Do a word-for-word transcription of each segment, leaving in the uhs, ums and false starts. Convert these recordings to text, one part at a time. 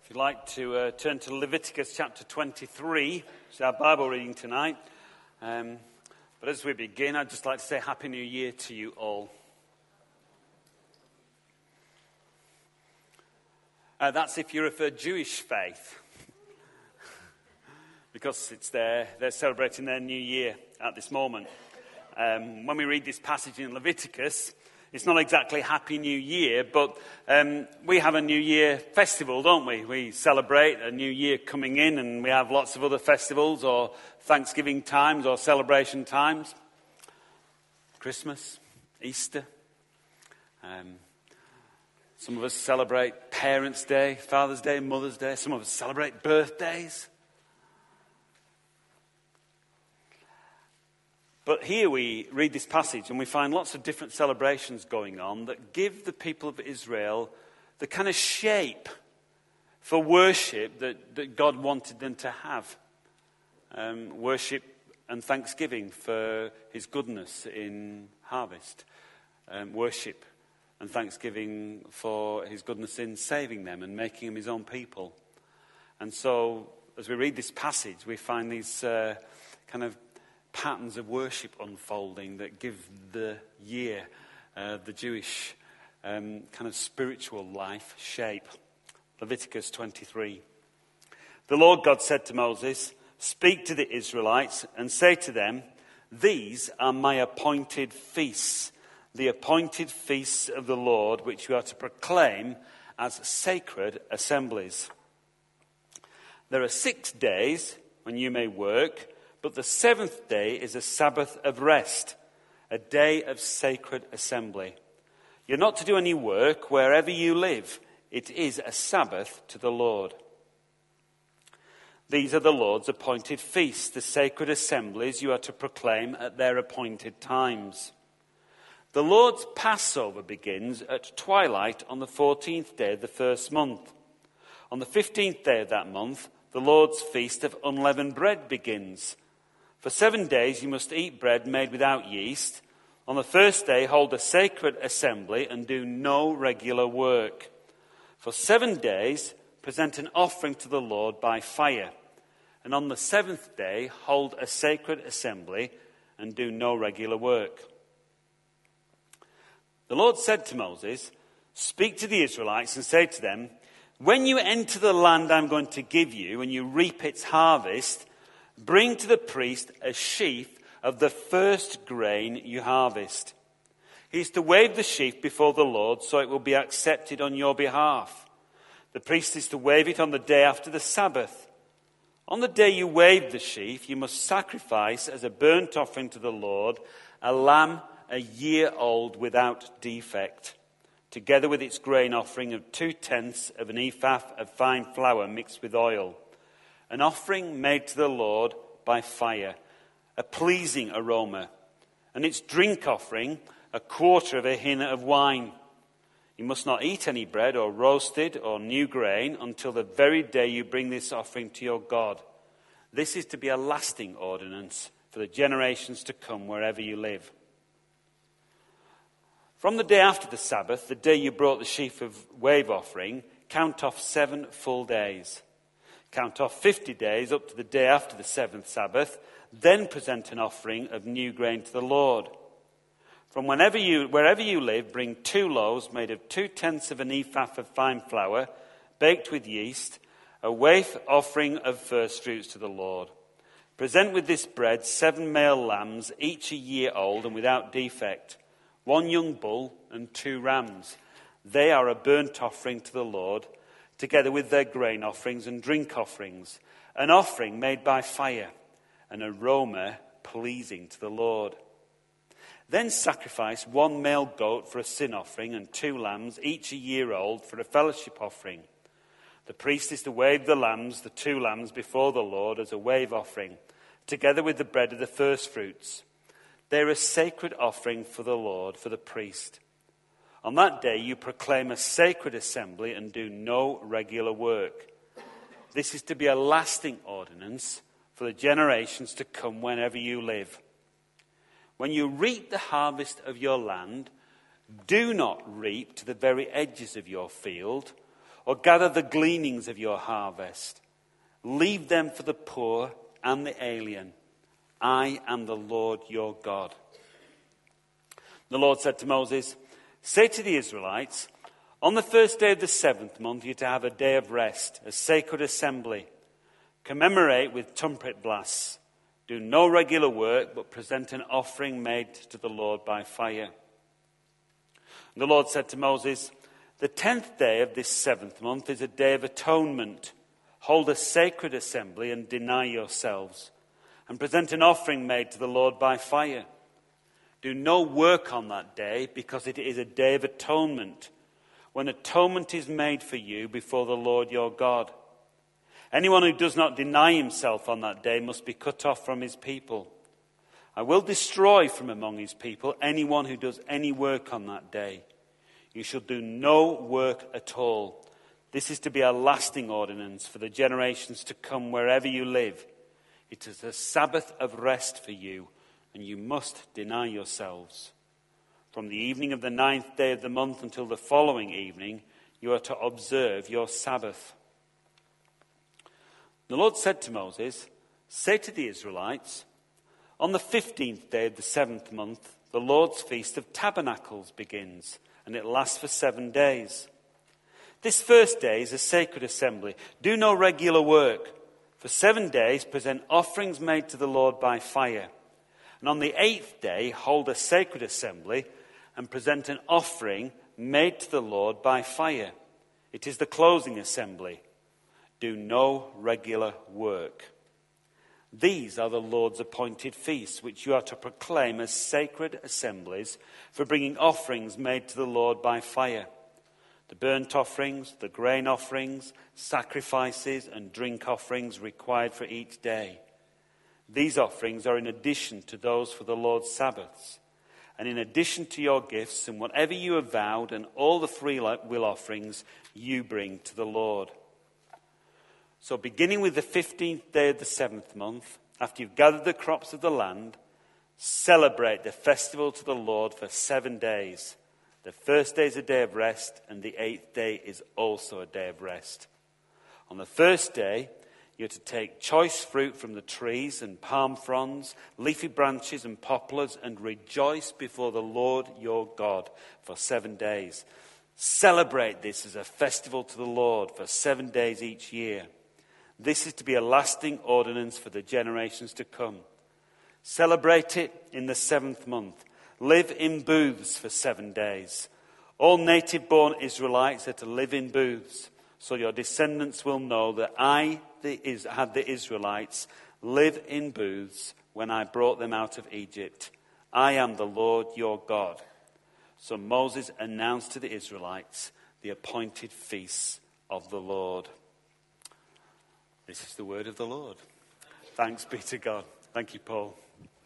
If you'd like to uh, turn to Leviticus chapter twenty-three, it's our Bible reading tonight. Um, but as we begin, I'd just like to say Happy New Year to you all. Uh, that's if you're of a Jewish faith, because it's their, they're celebrating their new year at this moment. Um, when we read this passage in Leviticus, it's not exactly Happy New Year, but um, we have a New Year festival, don't we? We celebrate a new year coming in, and we have lots of other festivals or Thanksgiving times or celebration times. Christmas, Easter. Um, some of us celebrate Parents' Day, Father's Day, Mother's Day. Some of us celebrate birthdays. But here we read this passage and we find lots of different celebrations going on that give the people of Israel the kind of shape for worship that, that God wanted them to have. Um, worship and thanksgiving for his goodness in harvest. Um, worship and thanksgiving for his goodness in saving them and making them his own people. And so as we read this passage, we find these uh, kind of patterns of worship unfolding that give the year, uh, the Jewish um, kind of spiritual life shape. Leviticus twenty-three. The Lord God said to Moses, "Speak to the Israelites and say to them, these are my appointed feasts, the appointed feasts of the Lord, which you are to proclaim as sacred assemblies. There are six days when you may work, but the seventh day is a Sabbath of rest, a day of sacred assembly. You're not to do any work wherever you live. It is a Sabbath to the Lord. These are the Lord's appointed feasts, the sacred assemblies you are to proclaim at their appointed times. The Lord's Passover begins at twilight on the fourteenth day of the first month. On the fifteenth day of that month, the Lord's feast of unleavened bread begins. For seven days you must eat bread made without yeast. On the first day hold a sacred assembly and do no regular work. For seven days present an offering to the Lord by fire. And on the seventh day hold a sacred assembly and do no regular work." The Lord said to Moses, "Speak to the Israelites and say to them, when you enter the land I'm going to give you and you reap its harvest, bring to the priest a sheaf of the first grain you harvest. He is to wave the sheaf before the Lord so it will be accepted on your behalf. The priest is to wave it on the day after the Sabbath. On the day you wave the sheaf, you must sacrifice as a burnt offering to the Lord a lamb a year old without defect, together with its grain offering of two-tenths of an ephah of fine flour mixed with oil. An offering made to the Lord by fire, a pleasing aroma, and its drink offering, a quarter of a hin of wine. You must not eat any bread or roasted or new grain until the very day you bring this offering to your God. This is to be a lasting ordinance for the generations to come wherever you live. From the day after the Sabbath, the day you brought the sheaf of wave offering, count off seven full days. Count off fifty days up to the day after the seventh Sabbath, then present an offering of new grain to the Lord. From whenever you, wherever you live, bring two loaves made of two-tenths of an ephah of fine flour, baked with yeast, a waif offering of first fruits to the Lord. Present with this bread seven male lambs, each a year old and without defect, one young bull and two rams. They are a burnt offering to the Lord, together with their grain offerings and drink offerings, an offering made by fire, an aroma pleasing to the Lord. Then sacrifice one male goat for a sin offering and two lambs, each a year old, for a fellowship offering. The priest is to wave the lambs, the two lambs, before the Lord as a wave offering, together with the bread of the first fruits. They are a sacred offering for the Lord, for the priest. On that day you proclaim a sacred assembly and do no regular work. This is to be a lasting ordinance for the generations to come whenever you live. When you reap the harvest of your land, do not reap to the very edges of your field or gather the gleanings of your harvest. Leave them for the poor and the alien. I am the Lord your God. The Lord said to Moses, say to the Israelites, on the first day of the seventh month you are to have a day of rest, a sacred assembly. Commemorate with trumpet blasts. Do no regular work, but present an offering made to the Lord by fire. And the Lord said to Moses, the tenth day of this seventh month is a day of atonement. Hold a sacred assembly and deny yourselves, and present an offering made to the Lord by fire. Do no work on that day, because it is a day of atonement, when atonement is made for you before the Lord your God. Anyone who does not deny himself on that day must be cut off from his people. I will destroy from among his people anyone who does any work on that day. You shall do no work at all. This is to be a lasting ordinance for the generations to come wherever you live. It is a Sabbath of rest for you, and you must deny yourselves. From the evening of the ninth day of the month until the following evening, you are to observe your Sabbath. The Lord said to Moses, say to the Israelites, on the fifteenth day of the seventh month, the Lord's Feast of Tabernacles begins, and it lasts for seven days. This first day is a sacred assembly. Do no regular work. For seven days present offerings made to the Lord by fire. And on the eighth day hold a sacred assembly and present an offering made to the Lord by fire. It is the closing assembly. Do no regular work. These are the Lord's appointed feasts, which you are to proclaim as sacred assemblies for bringing offerings made to the Lord by fire. The burnt offerings, the grain offerings, sacrifices and drink offerings required for each day. These offerings are in addition to those for the Lord's Sabbaths, and in addition to your gifts and whatever you have vowed, and all the free will offerings you bring to the Lord. So beginning with the fifteenth day of the seventh month, after you've gathered the crops of the land, celebrate the festival to the Lord for seven days. The first day is a day of rest, and the eighth day is also a day of rest. On the first day, you're to take choice fruit from the trees and palm fronds, leafy branches and poplars, and rejoice before the Lord your God for seven days. Celebrate this as a festival to the Lord for seven days each year. This is to be a lasting ordinance for the generations to come. Celebrate it in the seventh month. Live in booths for seven days. All native-born Israelites are to live in booths, so your descendants will know that I the, is, had the Israelites live in booths when I brought them out of Egypt. I am the Lord your God. So Moses announced to the Israelites the appointed feasts of the Lord. This is the word of the Lord. Thanks be to God. Thank you, Paul.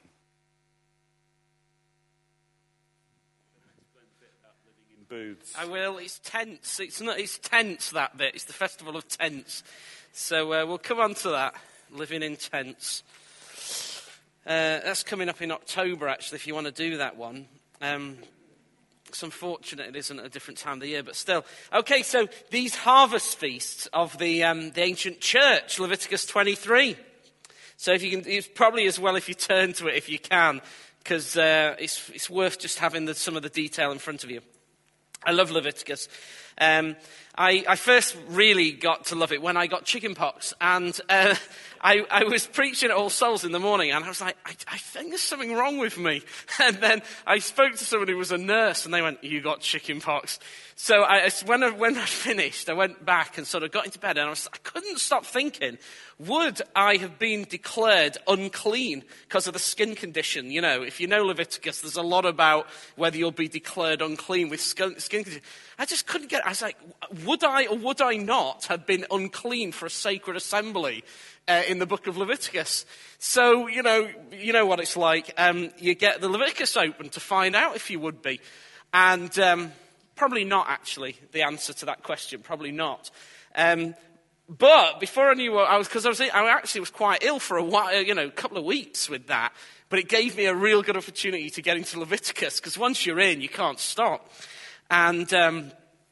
Booths. I will. It's tents. It's not. It's tents, that bit. It's the festival of tents. So uh, we'll come on to that. Living in tents. Uh, that's coming up in October, actually, if you want to do that one. Um, it's unfortunate it isn't at a different time of the year, but still. Okay, so these harvest feasts of the um, the ancient church, Leviticus twenty-three. So if you can, it's probably as well if you turn to it if you can, because uh, it's it's worth just having the, some of the detail in front of you. I love Leviticus. Um, I, I first really got to love it when I got chicken pox, and uh, I, I was preaching at All Souls in the morning, and I was like, I, I think there's something wrong with me. And then I spoke to someone who was a nurse, and they went, you got chicken pox. So I, when, I, when I finished, I went back and sort of got into bed, and I, was, I couldn't stop thinking, would I have been declared unclean because of the skin condition? You know, if you know Leviticus, there's a lot about whether you'll be declared unclean with skin, skin condition. I just couldn't get, I was like, would I or would I not have been unclean for a sacred assembly uh, in the book of Leviticus? So, you know, you know what it's like. Um, you get the Leviticus open to find out if you would be. And um, probably not, actually, the answer to that question. Probably not. Um, but before I knew what I was, because I was, I actually was quite ill for a while, you know, a couple of weeks with that. But it gave me a real good opportunity to get into Leviticus, because once you're in, you can't stop. And um,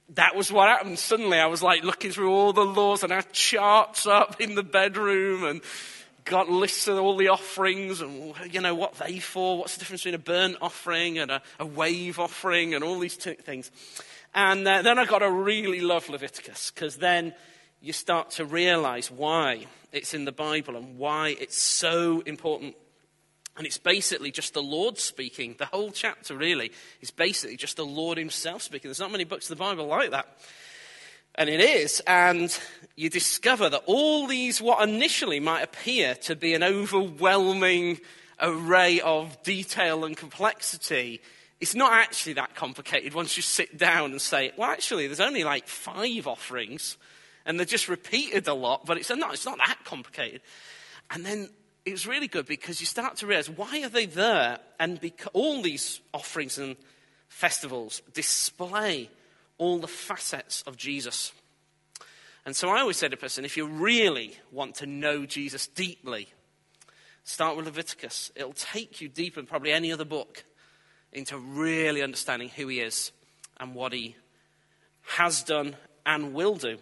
that was what happened. Suddenly I was like looking through all the laws and I had charts up in the bedroom and got lists of all the offerings and, you know, what they for, what's the difference between a burnt offering and a, a wave offering and all these t- things. And uh, then I got to really love Leviticus, because then you start to realize why it's in the Bible and why it's so important. And it's basically just the Lord speaking. The whole chapter really is basically just the Lord himself speaking. There's not many books of the Bible like that. And it is, and you discover that all these, what initially might appear to be an overwhelming array of detail and complexity, it's not actually that complicated once you sit down and say, well, actually, there's only like five offerings, and they're just repeated a lot, but it's not, it's not that complicated. And then it's really good because you start to realize, why are they there? And because all these offerings and festivals display all the facets of Jesus. And so I always say to a person, if you really want to know Jesus deeply, start with Leviticus. It'll take you deeper than probably any other book into really understanding who he is and what he has done and will do.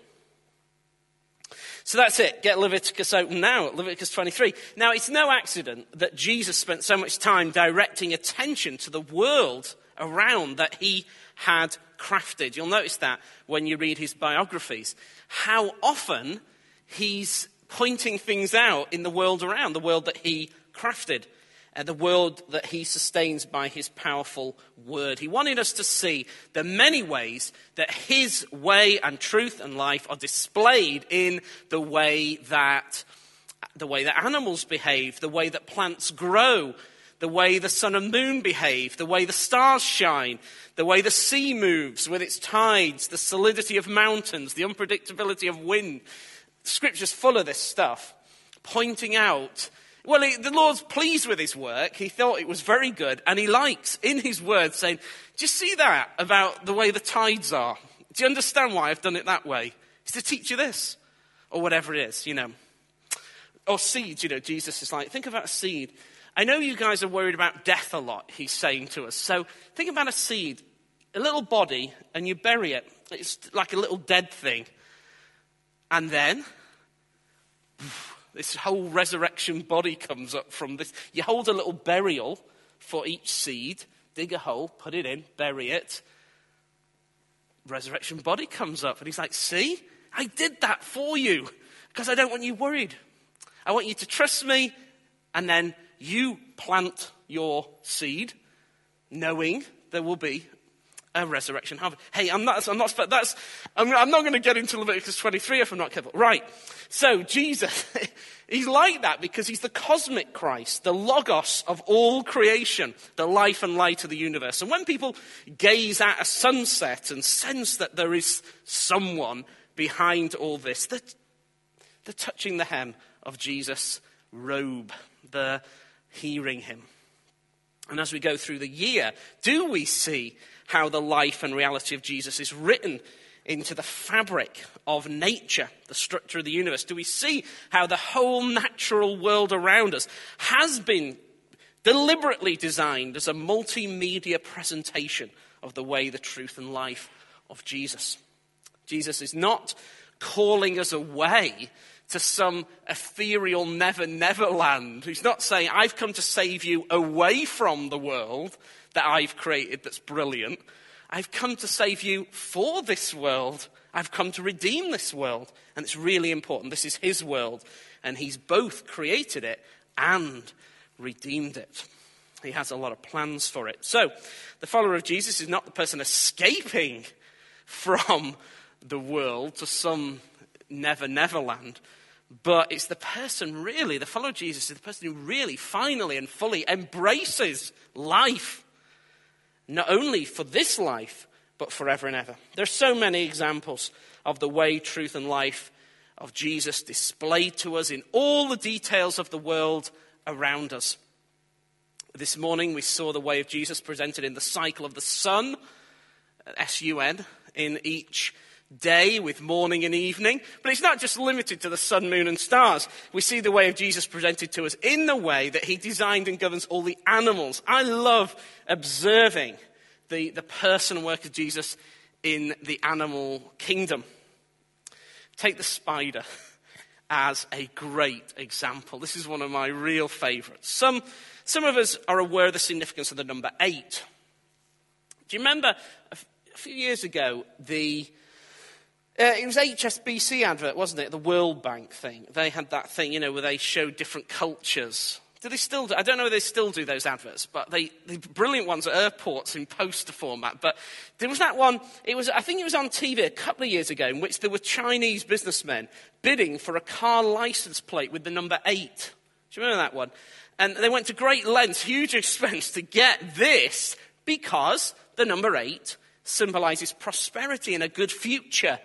So that's it. Get Leviticus open now at Leviticus twenty-three. Now, it's no accident that Jesus spent so much time directing attention to the world around that he had crafted. You'll notice that when you read his biographies, how often he's pointing things out in the world around, the world that he crafted, uh, the world that he sustains by his powerful word. He wanted us to see the many ways that his way and truth and life are displayed in the way that the way that animals behave, the way that plants grow, the way the sun and moon behave, the way the stars shine, the way the sea moves with its tides, the solidity of mountains, the unpredictability of wind. Scripture's full of this stuff, pointing out, well, he, the Lord's pleased with his work. He thought it was very good, and he likes, in his word, saying, do you see that about the way the tides are? Do you understand why I've done it that way? It's to teach you this, or whatever it is, you know. Or seeds, you know, Jesus is like, think about a seed. I know you guys are worried about death a lot, he's saying to us. So think about a seed, a little body, and you bury it. It's like a little dead thing. And then this whole resurrection body comes up from this. You hold a little burial for each seed, dig a hole, put it in, bury it. Resurrection body comes up. And he's like, see, I did that for you because I don't want you worried. I want you to trust me, and then you plant your seed, knowing there will be a resurrection harvest. Hey, I'm not. I'm not. That's. I'm, I'm not going to get into Leviticus twenty-three if I'm not careful. Right. So Jesus, he's like that because he's the cosmic Christ, the logos of all creation, the life and light of the universe. And when people gaze at a sunset and sense that there is someone behind all this, they're, they're touching the hem of Jesus' robe. They're hearing him. And as we go through the year, do we see how the life and reality of Jesus is written into the fabric of nature, the structure of the universe? Do we see how the whole natural world around us has been deliberately designed as a multimedia presentation of the way, the truth, and life of Jesus? Jesus is not calling us away to some ethereal never, never land. He's not saying, I've come to save you away from the world that I've created that's brilliant. I've come to save you for this world. I've come to redeem this world. And it's really important. This is his world. And he's both created it and redeemed it. He has a lot of plans for it. So, the follower of Jesus is not the person escaping from the world to some never, never land. But it's the person really, the follower of Jesus is the person who really, finally and fully embraces life. Not only for this life, but forever and ever. There's so many examples of the way, truth, and life of Jesus displayed to us in all the details of the world around us. This morning we saw the way of Jesus presented in the cycle of the sun, S U N, in each day with morning and evening. But it's not just limited to the sun, moon, and stars. We see the way of Jesus presented to us in the way that he designed and governs all the animals. I love observing the, the person and work of Jesus in the animal kingdom. Take the spider as a great example. This is one of my real favourites. Some, some of us are aware of the significance of the number eight. Do you remember a, f- a few years ago, the uh, it was H S B C advert, wasn't it? The World Bank thing. They had that thing, you know, where they showed different cultures. Do they still do? I don't know if they still do those adverts, but they, the brilliant ones at airports in poster format. But there was that one, it was, I think it was on T V a couple of years ago, in which there were Chinese businessmen bidding for a car license plate with the number eight. Do you remember that one? And they went to great lengths, huge expense to get this, because the number eight symbolizes prosperity and a good future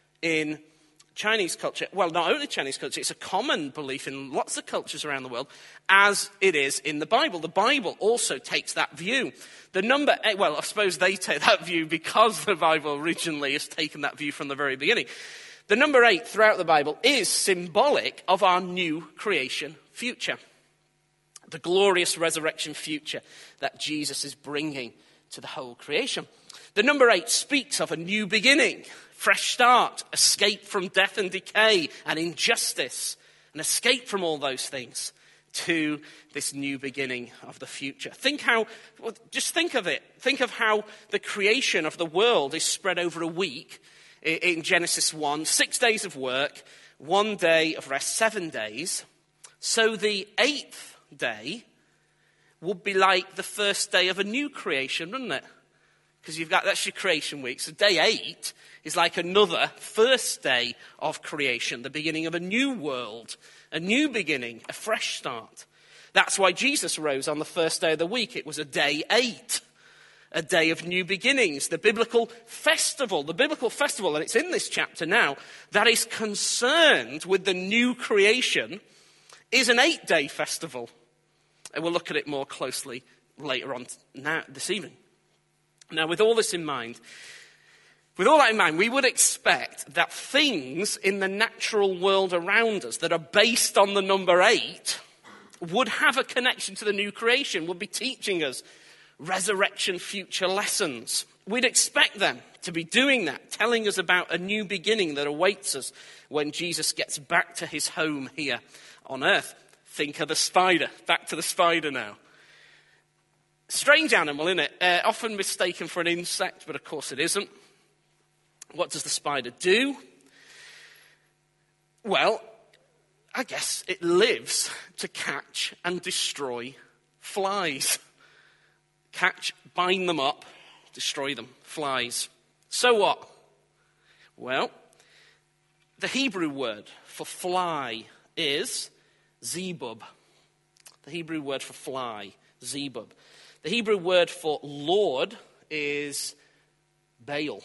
in Chinese culture. Well, not only Chinese culture, it's a common belief in lots of cultures around the world, as it is in the Bible. The Bible also takes that view. The number eight, well, I suppose they take that view because the Bible originally has taken that view from the very beginning. The number eight throughout the Bible is symbolic of our new creation future. The glorious resurrection future that Jesus is bringing to the whole creation. The number eight speaks of a new beginning, fresh start, escape from death and decay and injustice, an escape from all those things to this new beginning of the future. Think how, well, just think of it. Think of how the creation of the world is spread over a week in Genesis one, six days of work, one day of rest, seven days. So the eighth day would be like the first day of a new creation, wouldn't it? Because you've got, that's your creation week. So day eight is like another first day of creation, the beginning of a new world, a new beginning, a fresh start. That's why Jesus rose on the first day of the week. It was a day eight, a day of new beginnings, the biblical festival, the biblical festival, and it's in this chapter now, that is concerned with the new creation, is an eight-day festival. And we'll look at it more closely later on now, this evening. Now, with all this in mind, with all that in mind, we would expect that things in the natural world around us that are based on the number eight would have a connection to the new creation, would be teaching us resurrection future lessons. We'd expect them to be doing that, telling us about a new beginning that awaits us when Jesus gets back to his home here on earth. Think of the spider. Back to the spider now. Strange animal, isn't it? Uh, often mistaken for an insect, but of course it isn't. What does the spider do? Well, I guess it lives to catch and destroy flies. Catch, bind them up, destroy them, flies. So what? Well, the Hebrew word for fly is zebub. The Hebrew word for fly, zebub. The Hebrew word for Lord is Baal.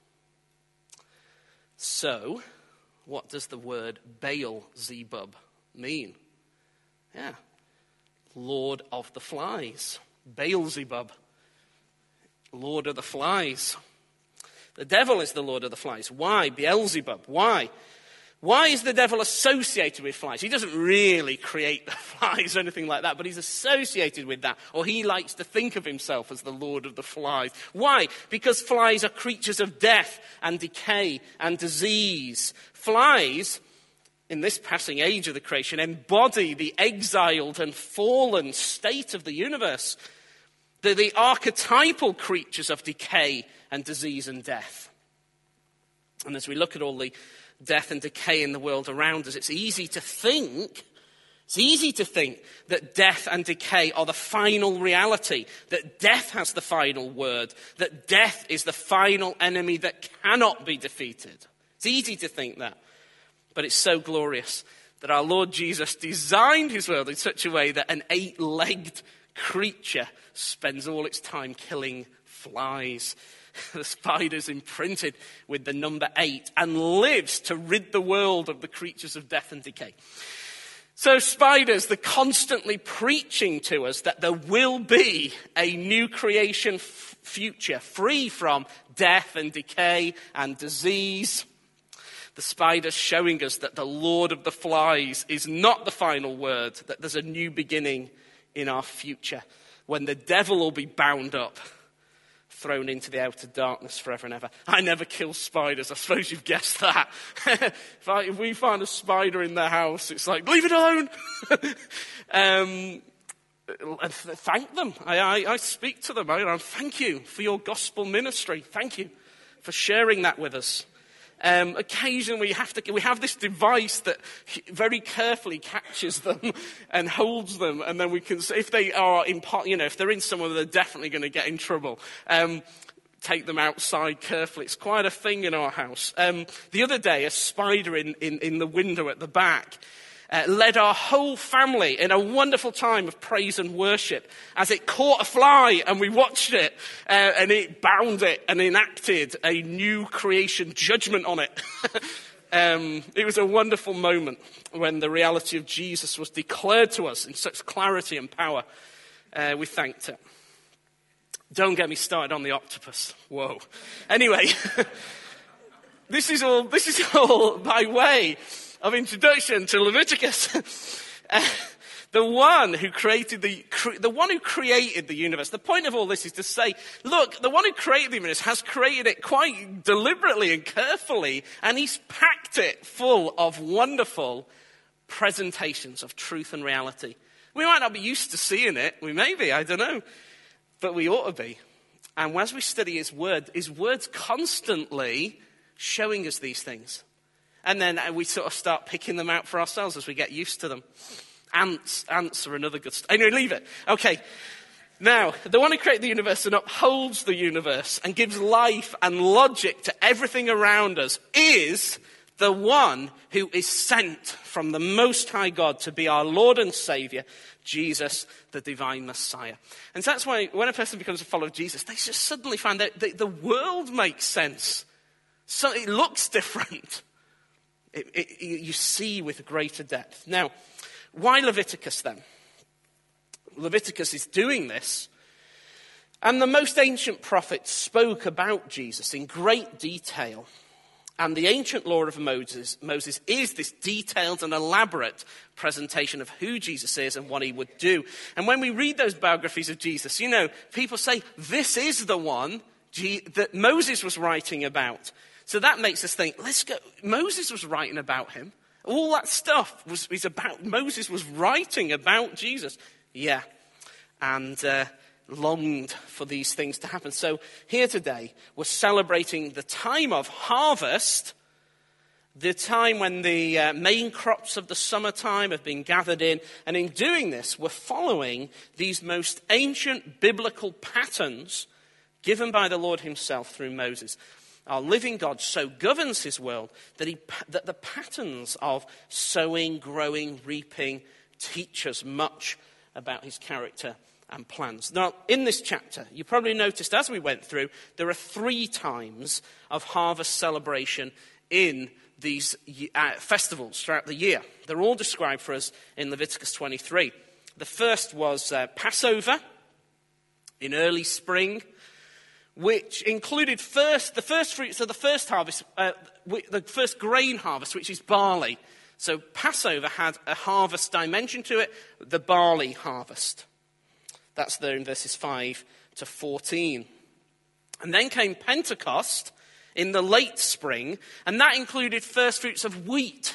So, what does the word Baal-zebub mean? Yeah, Lord of the flies. Baal-zebub, Lord of the flies. The devil is the Lord of the flies. Why? Beelzebub. Why? Why is the devil associated with flies? He doesn't really create the flies or anything like that, but he's associated with that. Or he likes to think of himself as the Lord of the flies. Why? Because flies are creatures of death and decay and disease. Flies, in this passing age of the creation, embody the exiled and fallen state of the universe. They're the archetypal creatures of decay and disease and death. And as we look at all the death and decay in the world around us, it's easy to think, it's easy to think that death and decay are the final reality, that death has the final word, that death is the final enemy that cannot be defeated. It's easy to think that, but it's so glorious that our Lord Jesus designed his world in such a way that an eight-legged creature spends all its time killing flies. The spider's imprinted with the number eight and lives to rid the world of the creatures of death and decay. So spiders, they're constantly preaching to us that there will be a new creation f- future free from death and decay and disease. The spider's showing us that the Lord of the flies is not the final word, that there's a new beginning in our future when the devil will be bound up, thrown into the outer darkness forever and ever. I never kill spiders. I suppose you've guessed that. if, I, if we find a spider in the house, it's like, leave it alone. um, thank them. I, I, I speak to them. I, I thank you for your gospel ministry. Thank you for sharing that with us. Um, occasionally we have to, we have this device that very carefully catches them and holds them, and then we can, if they are in, you know, if they're in somewhere they're definitely going to get in trouble, um, take them outside carefully. It's quite a thing in our house. Um, the other day, a spider in, in, in the window at the back Uh, led our whole family in a wonderful time of praise and worship as it caught a fly and we watched it uh, and it bound it and enacted a new creation judgment on it. um, it was a wonderful moment when the reality of Jesus was declared to us in such clarity and power. Uh, we thanked it. Don't get me started on the octopus. Whoa. Anyway, this is all, this is all by way of introduction to Leviticus. uh, the one who created the, cre- the one who created the universe. The point of all this is to say, look, the one who created the universe has created it quite deliberately and carefully, and he's packed it full of wonderful presentations of truth and reality. We might not be used to seeing it. We may be, I don't know. But we ought to be. And as we study his word, his word's constantly showing us these things. And then we sort of start picking them out for ourselves as we get used to them. Ants, ants are another good... St- anyway, leave it. Okay. Now, the one who created the universe and upholds the universe and gives life and logic to everything around us is the one who is sent from the Most High God to be our Lord and Savior, Jesus, the divine Messiah. And so that's why when a person becomes a follower of Jesus, they just suddenly find that the, the world makes sense. So it looks different. It, it, you see with greater depth. Now, why Leviticus then? Leviticus is doing this. And the most ancient prophets spoke about Jesus in great detail. And the ancient law of Moses, Moses is this detailed and elaborate presentation of who Jesus is and what he would do. And when we read those biographies of Jesus, you know, people say, this is the one G- that Moses was writing about. So that makes us think, let's go. Moses was writing about him. All that stuff was, was about, Moses was writing about Jesus. Yeah. And uh, longed for these things to happen. So here today, we're celebrating the time of harvest, the time when the uh, main crops of the summertime have been gathered in. And in doing this, we're following these most ancient biblical patterns given by the Lord himself through Moses. Our living God so governs his world that, he, that the patterns of sowing, growing, reaping teach us much about his character and plans. Now, in this chapter, you probably noticed as we went through, there are three times of harvest celebration in these uh, festivals throughout the year. They're all described for us in Leviticus twenty-three. The first was uh, Passover in early spring, which included first the first fruits of the first harvest, uh, the first grain harvest, which is barley. So Passover had a harvest dimension to it, the barley harvest. That's there in verses five to fourteen. And then came Pentecost in the late spring, and that included first fruits of wheat.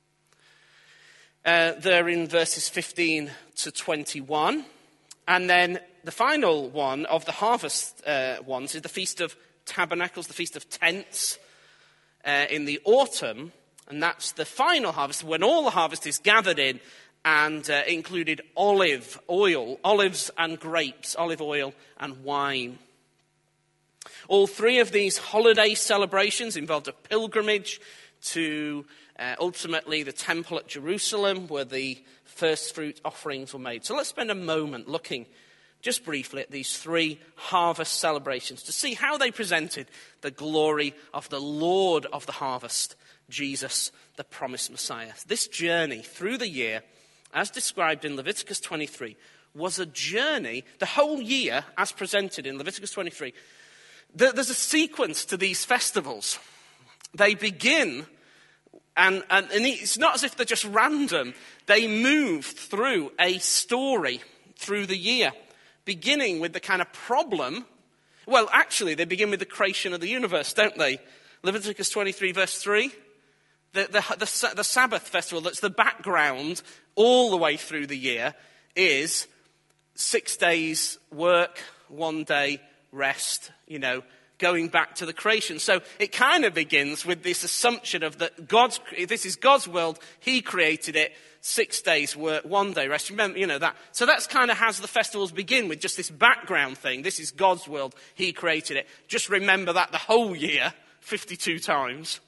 Uh, there in verses fifteen to twenty-one. And then the final one of the harvest uh, ones is the Feast of Tabernacles, the Feast of Tents uh, in the autumn. And that's the final harvest, when all the harvest is gathered in, and uh, included olive oil, olives and grapes, olive oil and wine. All three of these holiday celebrations involved a pilgrimage to uh, ultimately the temple at Jerusalem, where the first fruit offerings were made. So let's spend a moment looking just briefly at these three harvest celebrations to see how they presented the glory of the Lord of the harvest, Jesus, the promised Messiah. This journey through the year, as described in Leviticus twenty-three, was a journey, the whole year, as presented in Leviticus twenty-three. There's a sequence to these festivals. They begin, and, and, and it's not as if they're just random. They move through a story through the year, beginning with the kind of problem, Well, actually, they begin with the creation of the universe, don't they? Leviticus twenty-three, verse three. The, the, the, the Sabbath festival, that's the background all the way through the year, is six days work, one day rest, you know, going back to the creation. So it kind of begins with this assumption of that God's, this is God's world, he created it, six days work, one day rest. Remember, you know, that. So that's kind of how the festivals begin, with just this background thing. This is God's world, he created it. Just remember that the whole year, fifty-two times.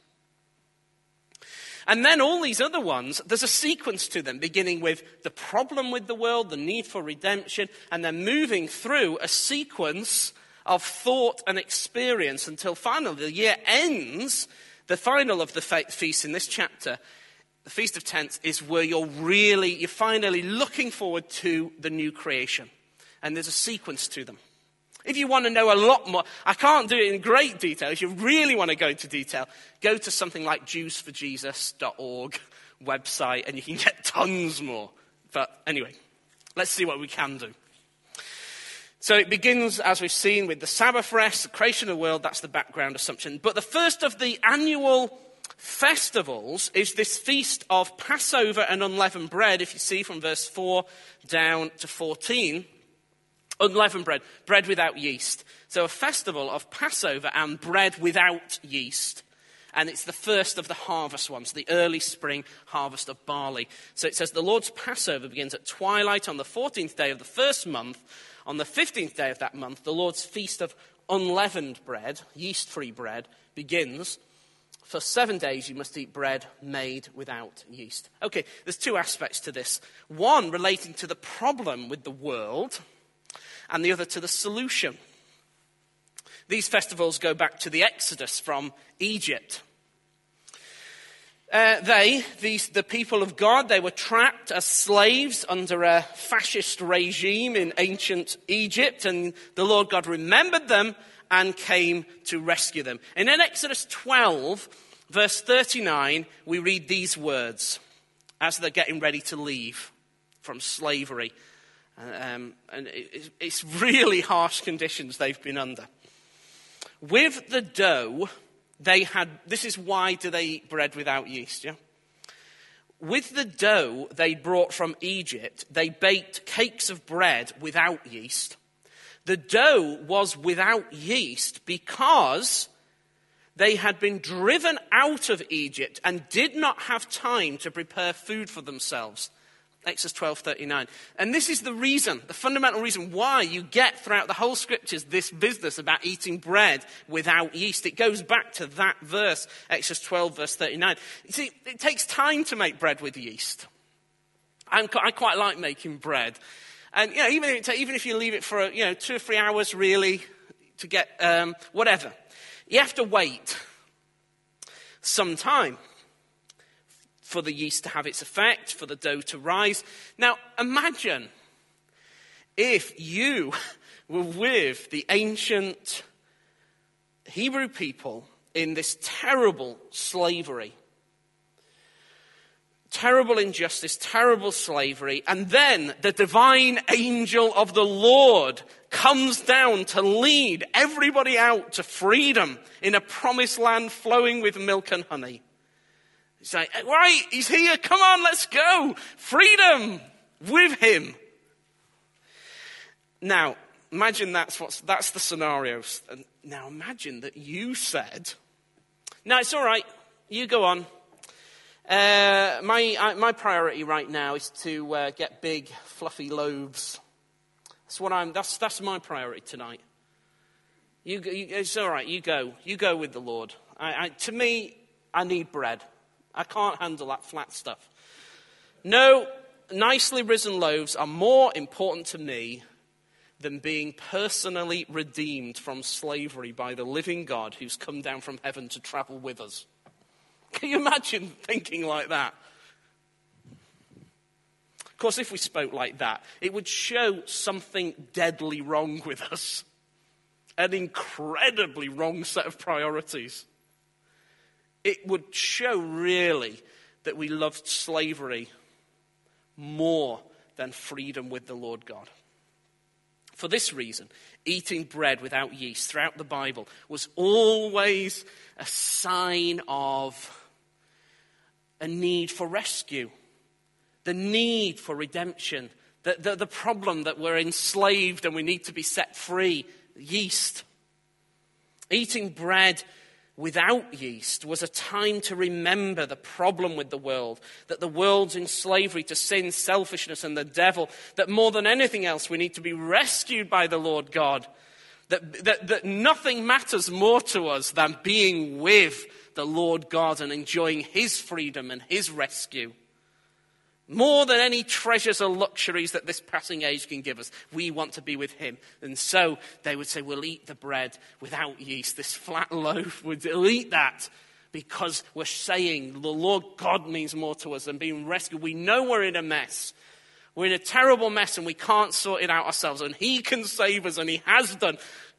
And then all these other ones, there's a sequence to them, beginning with the problem with the world, the need for redemption, and then moving through a sequence of thought and experience until finally the year ends. The final of the feast in this chapter, the Feast of Tents, is where you're really, you're finally looking forward to the new creation. And there's a sequence to them. If you want to know a lot more, I can't do it in great detail. If you really want to go into detail, go to something like jews for jesus dot org website and you can get tons more. But anyway, let's see what we can do. So it begins, as we've seen, with the Sabbath rest, the creation of the world. That's the background assumption. But the first of the annual festivals is this feast of Passover and unleavened bread, if you see from verse four down to fourteen. Unleavened bread, bread without yeast. So a festival of Passover and bread without yeast. And it's the first of the harvest ones, the early spring harvest of barley. So it says the Lord's Passover begins at twilight on the fourteenth day of the first month. On the fifteenth day of that month, the Lord's feast of unleavened bread, yeast-free bread, begins. For seven days you must eat bread made without yeast. Okay, there's two aspects to this. One relating to the problem with the world, and the other to the solution. These festivals go back to the Exodus from Egypt. Uh, they, these, the people of God, they were trapped as slaves under a fascist regime in ancient Egypt, and the Lord God remembered them and came to rescue them. And in Exodus twelve, verse thirty-nine, we read these words as they're getting ready to leave from slavery. Um, and it, it's really harsh conditions they've been under. With the dough, they had, this is why do they eat bread without yeast, yeah? With the dough they brought from Egypt, they baked cakes of bread without yeast. The dough was without yeast because they had been driven out of Egypt and did not have time to prepare food for themselves. Exodus twelve thirty-nine. And this is the reason, the fundamental reason why you get throughout the whole scriptures this business about eating bread without yeast. It goes back to that verse, Exodus twelve verse thirty-nine. You see, it takes time to make bread with yeast. I'm, I quite like making bread. And, you know, even if, it, even if you leave it for, you know, two or three hours really to get, um, whatever, you have to wait some time for the yeast to have its effect, for the dough to rise. Now, imagine if you were with the ancient Hebrew people in this terrible slavery, terrible injustice, terrible slavery, and then the divine angel of the Lord comes down to lead everybody out to freedom in a promised land flowing with milk and honey. He's like, right, he's here, come on, let's go. Freedom with him. Now, imagine that's what's, that's the scenario. Now imagine that you said, no, it's all right, you go on. Uh, my, I, my priority right now is to uh, get big, fluffy loaves. That's what I'm, that's, that's my priority tonight. You, you, it's all right, you go. You go with the Lord. I, I, to me, I need bread. I can't handle that flat stuff. No, nicely risen loaves are more important to me than being personally redeemed from slavery by the living God who's come down from heaven to travel with us. Can you imagine thinking like that? Of course, if we spoke like that, it would show something deadly wrong with us. An incredibly wrong set of priorities. It would show really that we loved slavery more than freedom with the Lord God. For this reason, eating bread without yeast throughout the Bible was always a sign of a need for rescue, the need for redemption, the, the, the problem that we're enslaved and we need to be set free, yeast. Eating bread without yeast was a time to remember the problem with the world, that the world's in slavery to sin, selfishness, and the devil, that more than anything else we need to be rescued by the Lord God, that, that, that nothing matters more to us than being with the Lord God and enjoying his freedom and his rescue. More than any treasures or luxuries that this passing age can give us, we want to be with him. And so they would say, we'll eat the bread without yeast, this flat loaf, we'll eat that because we're saying the Lord God means more to us than being rescued. We know we're in a mess. We're in a terrible mess and we can't sort it out ourselves. And he can save us and he has done.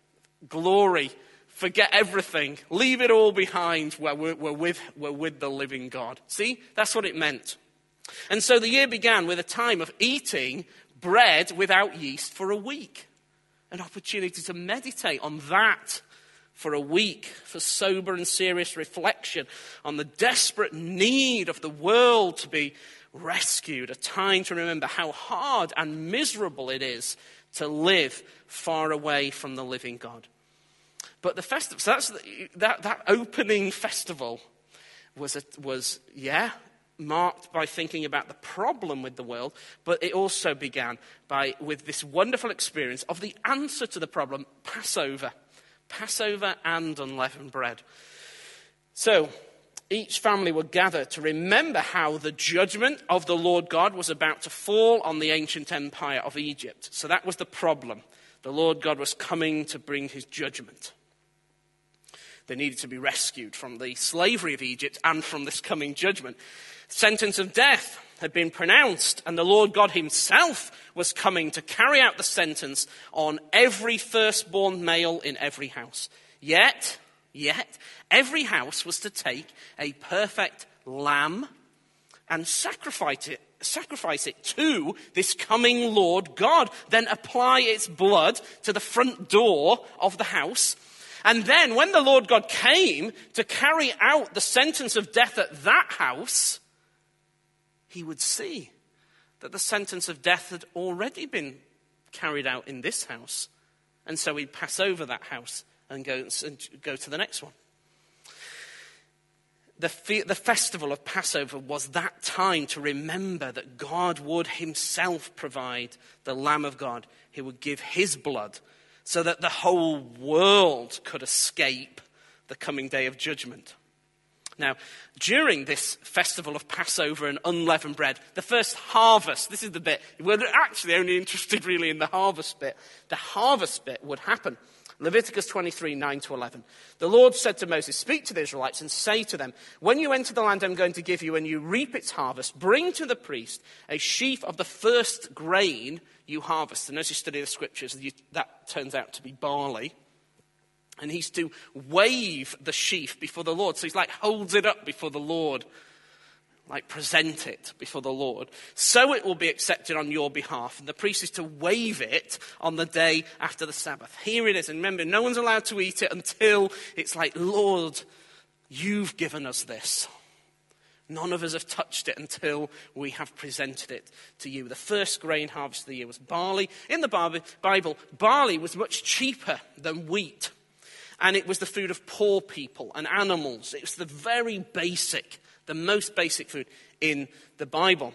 Glory. Forget everything. Leave it all behind. We're, we're, we're, with, we're with the living God. See, that's what it meant. And so the year began with a time of eating bread without yeast for a week. An opportunity to meditate on that for a week, for sober and serious reflection on the desperate need of the world to be rescued. A time to remember how hard and miserable it is to live far away from the living God. But the festival, so that's the, that, that opening festival was, a, was, yeah, marked by thinking about the problem with the world, but it also began by with this wonderful experience of the answer to the problem, Passover. Passover and unleavened bread. So each family would gather to remember how the judgment of the Lord God was about to fall on the ancient empire of Egypt. So that was the problem. The Lord God was coming to bring his judgment. They needed to be rescued from the slavery of Egypt and from this coming judgment. Sentence of death had been pronounced, and the Lord God himself was coming to carry out the sentence on every firstborn male in every house. Yet, yet, every house was to take a perfect lamb and sacrifice it, sacrifice it to this coming Lord God, then apply its blood to the front door of the house. And then when the Lord God came to carry out the sentence of death at that house, he would see that the sentence of death had already been carried out in this house. And so he'd pass over that house and go, and go to the next one. The, fe- the festival of Passover was that time to remember that God would himself provide the Lamb of God. He would give his blood so that the whole world could escape the coming day of judgment. Now, during this festival of Passover and unleavened bread, the first harvest, this is the bit, we're actually only interested really in the harvest bit. The harvest bit would happen. Leviticus twenty-three, nine to eleven. The Lord said to Moses, speak to the Israelites and say to them, when you enter the land I'm going to give you and you reap its harvest, bring to the priest a sheaf of the first grain you harvest. And as you study the scriptures, you, that turns out to be barley. And he's to wave the sheaf before the Lord. So he's like holds it up before the Lord. Like present it before the Lord. So it will be accepted on your behalf. And the priest is to wave it on the day after the Sabbath. Here it is. And remember, no one's allowed to eat it until it's like, Lord, you've given us this. None of us have touched it until we have presented it to you. The first grain harvest of the year was barley. In the Bible, barley was much cheaper than wheat. And it was the food of poor people and animals. It was the very basic, the most basic food in the Bible.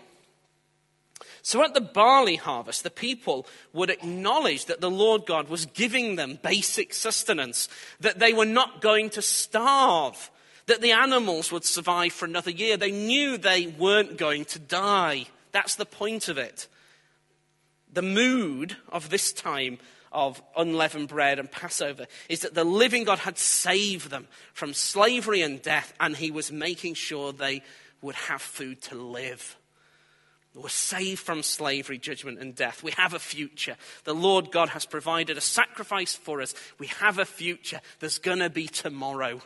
So at the barley harvest, the people would acknowledge that the Lord God was giving them basic sustenance, that they were not going to starve, that the animals would survive for another year. They knew they weren't going to die. That's the point of it. The mood of this time of unleavened bread and Passover is that the living God had saved them from slavery and death, and he was making sure they would have food to live. We're saved from slavery, judgment, and death. We have a future. The Lord God has provided a sacrifice for us. We have a future. There's going to be tomorrow.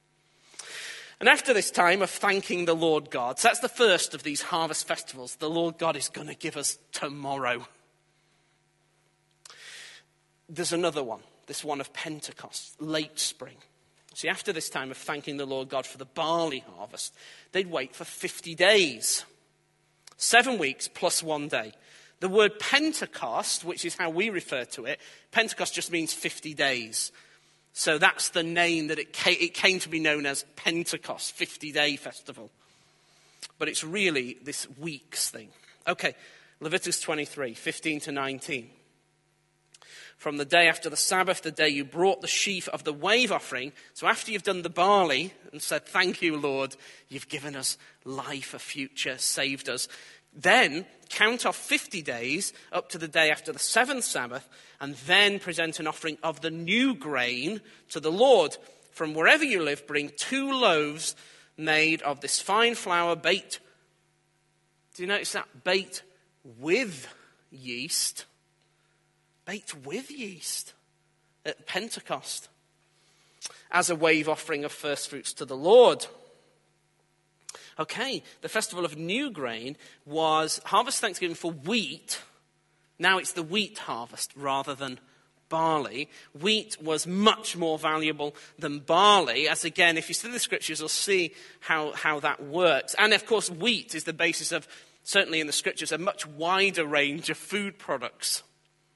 And after this time of thanking the Lord God, so that's the first of these harvest festivals, the Lord God is going to give us tomorrow. there's another one, this one of Pentecost, late spring. See, after this time of thanking the Lord God for the barley harvest, they'd wait for fifty days. Seven weeks plus one day. The word Pentecost, which is how we refer to it, Pentecost just means fifty days. So that's the name that it came, it came to be known as Pentecost, fifty-day festival. But it's really this weeks thing. Okay, Leviticus twenty-three, fifteen to nineteen. From the day after the Sabbath, the day you brought the sheaf of the wave offering. So after you've done the barley and said, thank you, Lord, you've given us life, a future, saved us. Then count off fifty days up to the day after the seventh Sabbath, and then present an offering of the new grain to the Lord. From wherever you live, bring two loaves made of this fine flour baked. Do you notice that? Baked with yeast. Baked with yeast at Pentecost as a wave offering of first fruits to the Lord. Okay, the festival of new grain was harvest thanksgiving for wheat. Now it's the wheat harvest rather than barley. Wheat was much more valuable than barley, as again, if you study the scriptures, you'll see how, how that works. And of course, wheat is the basis of, certainly in the scriptures, a much wider range of food products.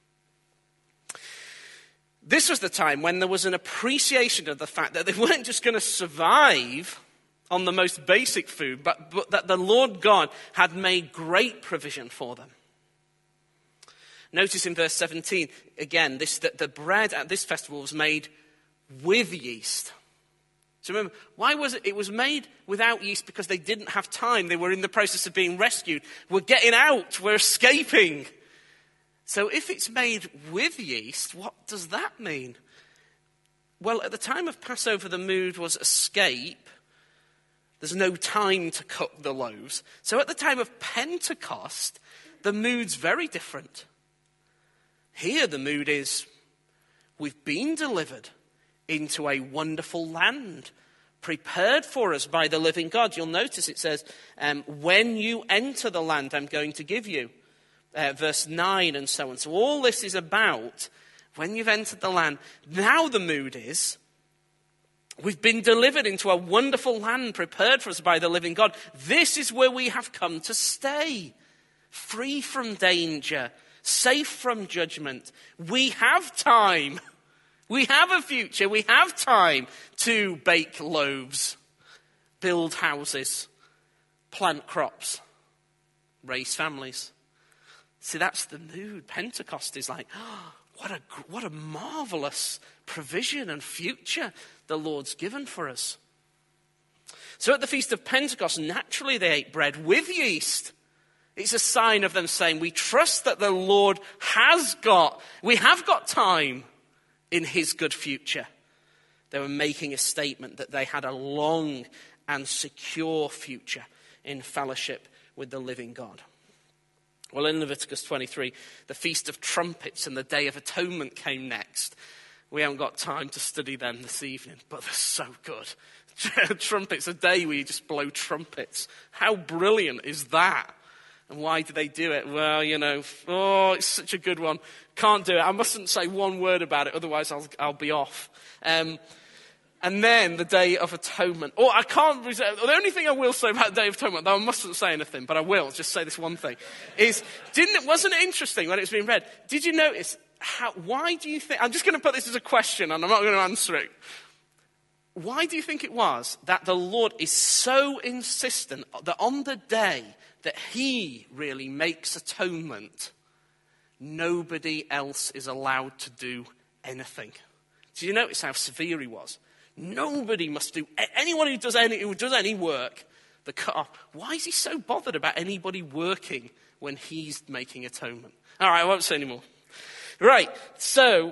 This was the time when there was an appreciation of the fact that they weren't just going to survive on the most basic food, but, but that the Lord God had made great provision for them. Notice in verse seventeen, again, this that the bread at this festival was made with yeast. So remember, why was it? It was made without yeast because they didn't have time. They were in the process of being rescued. We're getting out. We're escaping. So if it's made with yeast, what does that mean? Well, at the time of Passover, the mood was escape. There's no time to cook the loaves. So at the time of Pentecost, the mood's very different. Here the mood is, we've been delivered into a wonderful land, prepared for us by the living God. You'll notice it says, um, when you enter the land I'm going to give you. Uh, verse nine and so on. So all this is about when you've entered the land. Now the mood is, we've been delivered into a wonderful land prepared for us by the living God. This is where we have come to stay. Free from danger. Safe from judgment. We have time. We have a future. We have time to bake loaves. Build houses. Plant crops. Raise families. See, that's the mood. Pentecost is like, oh, what a what a marvelous provision and future the Lord's given for us. So at the Feast of Pentecost, naturally they ate bread with yeast. It's a sign of them saying, we trust that the Lord has got, we have got time in his good future. They were making a statement that they had a long and secure future in fellowship with the living God. Well, in Leviticus twenty-three, the Feast of Trumpets and the Day of Atonement came next. We haven't got time to study them this evening, but they're so good. Trumpets, a day where you just blow trumpets. How brilliant is that? And why do they do it? Well, you know, oh, it's such a good one. Can't do it. I mustn't say one word about it, otherwise I'll, I'll be off. Um, and then the Day of Atonement. Oh, I can't, the only thing I will say about the Day of Atonement, though I mustn't say anything, but I will just say this one thing, is, didn't it, wasn't it interesting when it was being read? Did you notice how, why do you think, I'm just going to put this as a question and I'm not going to answer it. Why do you think it was that the Lord is so insistent that on the day that he really makes atonement, nobody else is allowed to do anything? Do you notice how severe he was? Nobody must do, anyone who does any, who does any work, the cut off. Why is he so bothered about anybody working when he's making atonement? All right, I won't say any more. Right, so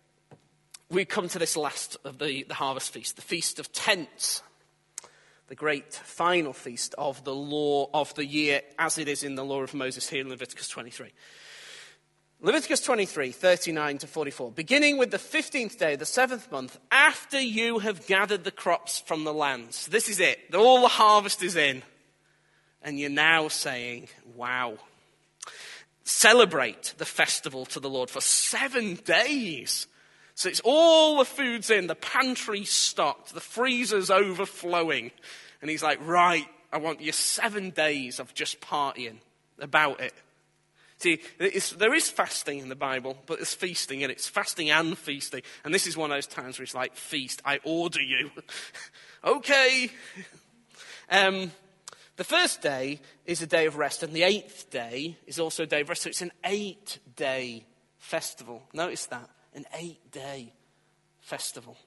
we come to this last of the, the harvest feast, the Feast of Tents, the great final feast of the law of the year as it is in the law of Moses here in Leviticus twenty-three. Leviticus twenty-three, thirty-nine to forty-four. Beginning with the fifteenth day of the seventh month, after you have gathered the crops from the lands. This is it. All the harvest is in. And you're now saying, wow. celebrate the festival to the Lord for seven days. So it's all the food's in, the pantry stocked, the freezer's overflowing. And he's like, right, I want you seven days of just partying about it. See, it's, there is fasting in the Bible, but there's feasting in it. It's fasting and feasting. And this is one of those times where it's like, feast, I order you. Okay. Um, the first day is a day of rest, and the eighth day is also a day of rest. So it's an eight-day festival. Notice that, an eight-day festival.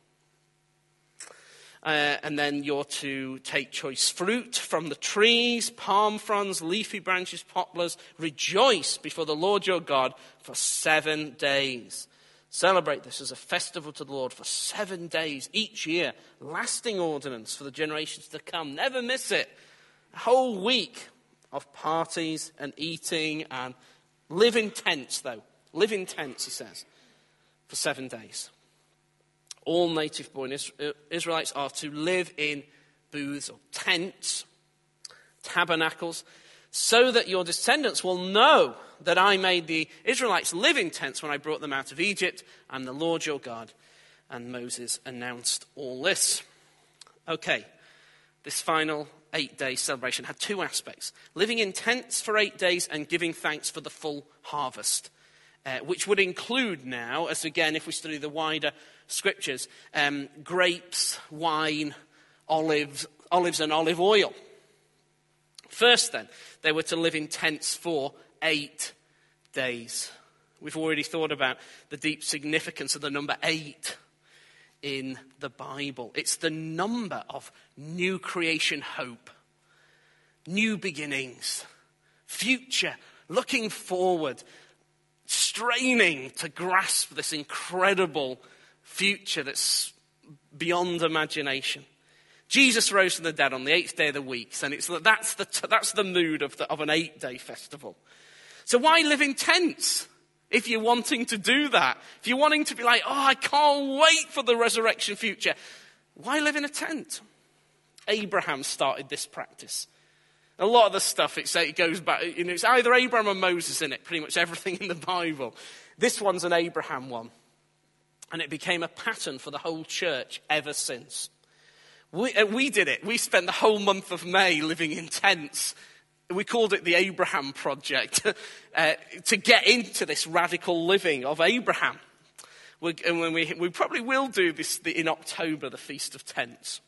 Uh, and then you're to take choice fruit from the trees, palm fronds, leafy branches, poplars. Rejoice before the Lord your God for seven days. Celebrate this as a festival to the Lord for seven days each year. Lasting ordinance for the generations to come. Never miss it. A whole week of parties and eating and live in tents, though. Live in tents, he says, for seven days. All native-born Israelites are to live in booths or tents, tabernacles, so that your descendants will know that I made the Israelites live in tents when I brought them out of Egypt. I'm the Lord your God. And Moses announced all this. Okay, this final eight-day celebration had two aspects. Living in tents for eight days and giving thanks for the full harvest. Uh, which would include now, as again, if we study the wider scriptures, um, grapes, wine, olives, olives and olive oil. First then, they were to live in tents for eight days. We've already thought about the deep significance of the number eight in the Bible. It's the number of new creation hope, new beginnings, future, looking forward, straining to grasp this incredible future that's beyond imagination. Jesus rose from the dead on the eighth day of the week, and it's that's the that's the mood of the, of an eight-day festival. So why live in tents if you're wanting to do that? If you're wanting to be like, oh, I can't wait for the resurrection future, why live in a tent? Abraham started this practice. A lot of the stuff, it's, it goes back, you know, it's either Abraham or Moses in it, pretty much everything in the Bible. This one's an Abraham one. And it became a pattern for the whole church ever since. We, uh, we did it. We spent the whole month of May living in tents. We called it the Abraham Project, uh, to get into this radical living of Abraham. We, and when we, we probably will do this in October, the Feast of Tents.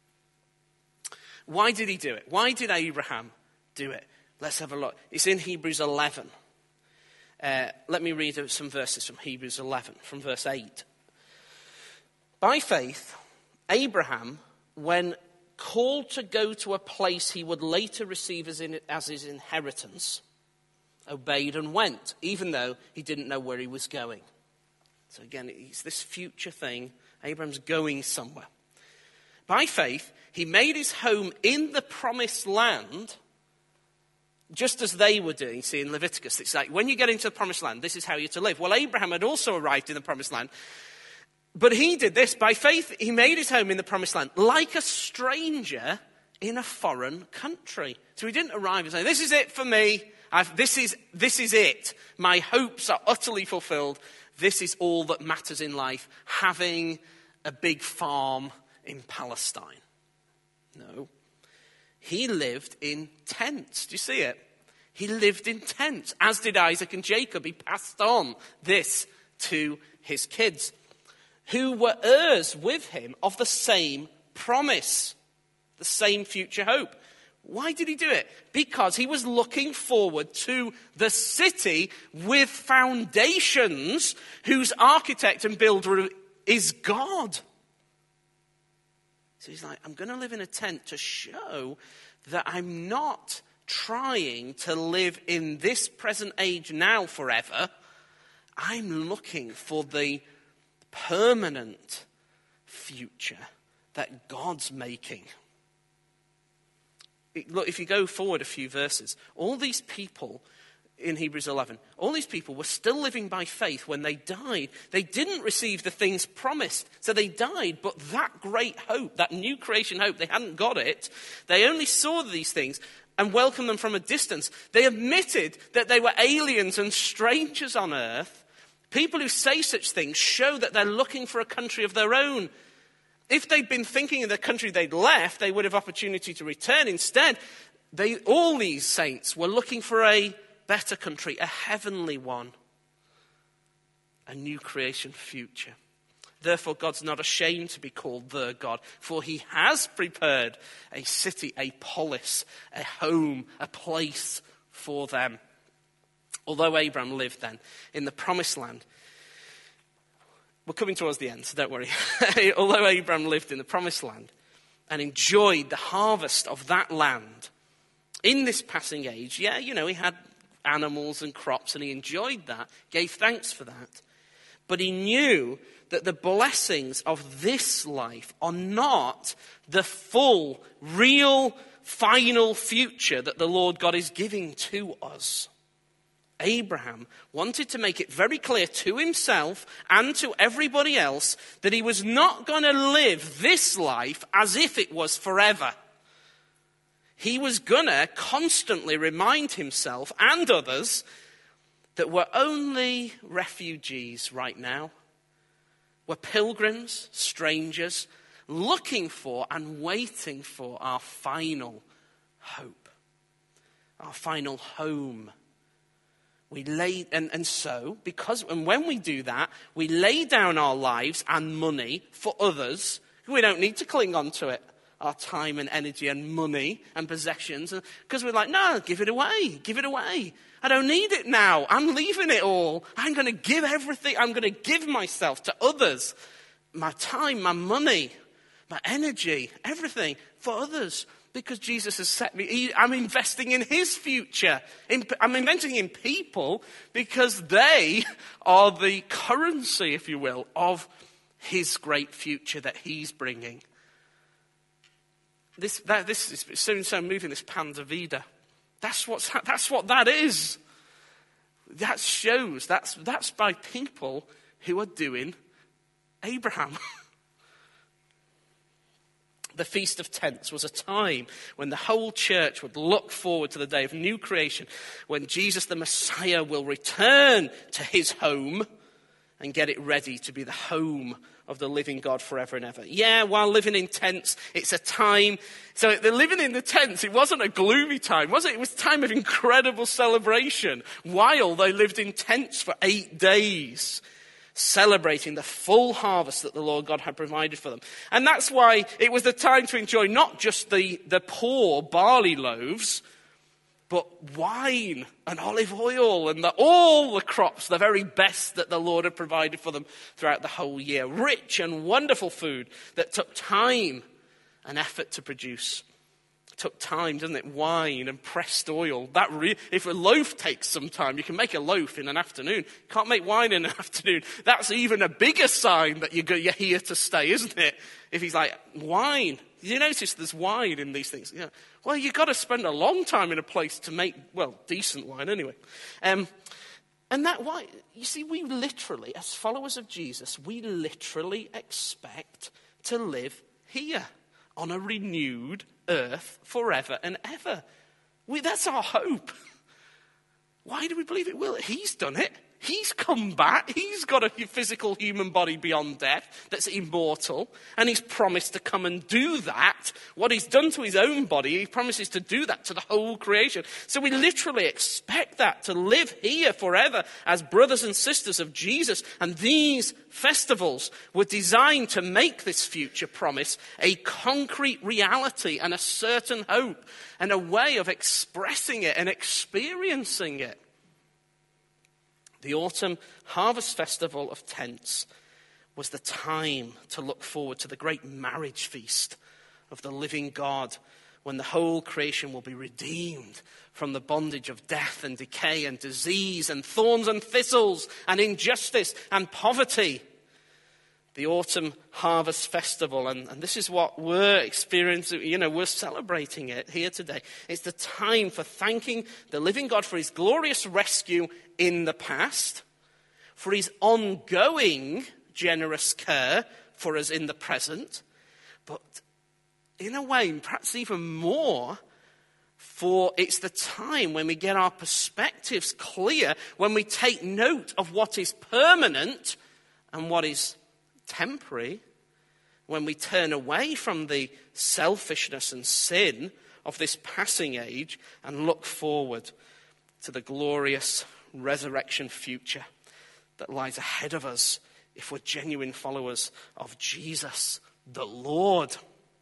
Why did he do it? Why did Abraham do it? Let's have a look. It's in Hebrews eleven. Uh, let me read some verses from Hebrews eleven, from verse eight. By faith, Abraham, when called to go to a place he would later receive as, in, as his inheritance, obeyed and went, even though he didn't know where he was going. So again, it's this future thing. Abraham's going somewhere. By faith, he made his home in the promised land, just as they were doing. See, in Leviticus, it's like, when you get into the promised land, this is how you're to live. Well, Abraham had also arrived in the promised land, but he did this. By faith, he made his home in the promised land, like a stranger in a foreign country. So he didn't arrive and say, this is it for me. I've, this is, this is it. My hopes are utterly fulfilled. This is all that matters in life, having a big farm in Palestine. No. He lived in tents. Do you see it? He lived in tents, as did Isaac and Jacob. He passed on this to his kids, who were heirs with him of the same promise, the same future hope. Why did he do it? Because he was looking forward to the city with foundations, whose architect and builder is God. So he's like, I'm going to live in a tent to show that I'm not trying to live in this present age now forever. I'm looking for the permanent future that God's making. Look, if you go forward a few verses, all these people in Hebrews eleven, all these people were still living by faith when they died. They didn't receive the things promised, so they died, but that great hope, that new creation hope, they hadn't got it. They only saw these things and welcomed them from a distance. They admitted that they were aliens and strangers on earth. People who say such things show that they're looking for a country of their own. If they'd been thinking of the country they'd left, they would have opportunity to return. Instead, they, all these saints were looking for a better country, a heavenly one, a new creation future. Therefore, God's not ashamed to be called the God, for he has prepared a city, a polis, a home, a place for them. Although Abraham lived then in the promised land, we're coming towards the end, so don't worry. Although Abraham lived in the promised land and enjoyed the harvest of that land in this passing age, yeah, you know, he had animals and crops and he enjoyed that, gave thanks for that. But he knew that the blessings of this life are not the full, real, final future that the Lord God is giving to us. Abraham wanted to make it very clear to himself and to everybody else that he was not going to live this life as if it was forever. He was going to constantly remind himself and others that we're only refugees right now. We're pilgrims, strangers, looking for and waiting for our final hope, our final home. We lay, and, and so, because, and when we do that, we lay down our lives and money for others. We don't need to cling on to it, our time and energy and money and possessions, because we're like, no, give it away, give it away. I don't need it now. I'm leaving it all. I'm going to give everything. I'm going to give myself to others. My time, my money, my energy, everything for others. Because Jesus has set me, he, I'm investing in his future. In, I'm investing in people because they are the currency, if you will, of his great future that he's bringing. This, that, this is soon so moving, this Panzer Vida. That's, what's, that's what that is. That shows, that's, that's by people who are doing Abraham. The Feast of Tents was a time when the whole church would look forward to the day of new creation, when Jesus the Messiah will return to his home and get it ready to be the home of the living God forever and ever. Yeah, while living in tents, it's a time. So the living in the tents, it wasn't a gloomy time, was it? It was a time of incredible celebration while they lived in tents for eight days. Celebrating the full harvest that the Lord God had provided for them. And that's why it was the time to enjoy not just the, the poor barley loaves, but wine and olive oil and the, all the crops, the very best that the Lord had provided for them throughout the whole year. Rich and wonderful food that took time and effort to produce. It took time, doesn't it? Wine and pressed oil. That re- if a loaf takes some time, you can make a loaf in an afternoon. Can't make wine in an afternoon. That's even a bigger sign that you're, you're here to stay, isn't it? If he's like, wine. You notice there's wine in these things. Yeah. Well, you've got to spend a long time in a place to make, well, decent wine anyway. Um, and that wine, you see, we literally, as followers of Jesus, we literally expect to live here on a renewed earth forever and ever. We, that's our hope. Why do we believe it will? He's done it. He's come back. He's got a physical human body beyond death that's immortal. And he's promised to come and do that. What he's done to his own body, he promises to do that to the whole creation. So we literally expect that, to live here forever as brothers and sisters of Jesus. And these festivals were designed to make this future promise a concrete reality and a certain hope and a way of expressing it and experiencing it. The Autumn Harvest Festival of Tents was the time to look forward to the great marriage feast of the living God, when the whole creation will be redeemed from the bondage of death and decay and disease and thorns and thistles and injustice and poverty. The Autumn Harvest Festival, and, and this is what we're experiencing, you know, we're celebrating it here today. It's the time for thanking the living God for his glorious rescue in the past, for his ongoing generous care for us in the present, but in a way, perhaps even more, For it's the time when we get our perspectives clear, when we take note of what is permanent and what is temporary, when we turn away from the selfishness and sin of this passing age and look forward to the glorious resurrection future that lies ahead of us if we're genuine followers of Jesus, the Lord.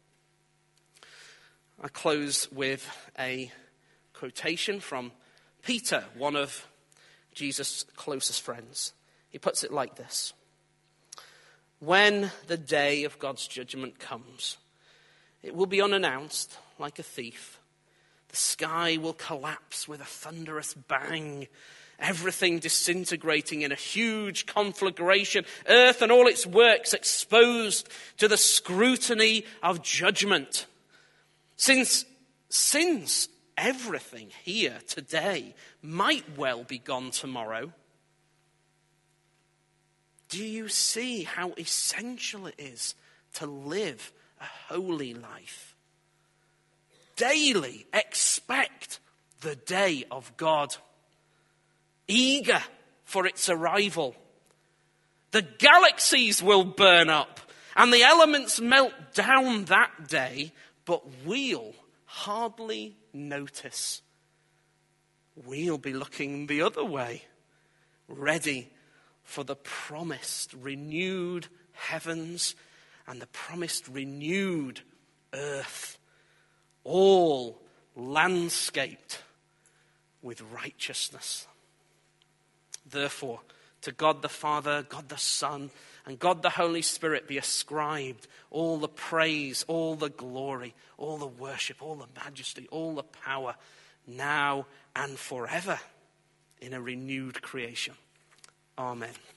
I close with a quotation from Peter, one of Jesus' closest friends. He puts it like this: when the day of God's judgment comes, it will be unannounced like a thief. The sky will collapse with a thunderous bang, everything disintegrating in a huge conflagration, earth and all its works exposed to the scrutiny of judgment. Since, since everything here today might well be gone tomorrow, do you see how essential it is to live a holy life? Daily expect the day of God, eager for its arrival. The galaxies will burn up and the elements melt down that day, but we'll hardly notice. We'll be looking the other way, ready for the promised renewed heavens and the promised renewed earth, all landscaped with righteousness. Therefore, to God the Father, God the Son, and God the Holy Spirit be ascribed all the praise, all the glory, all the worship, all the majesty, all the power, now and forever, in a renewed creation. Amen.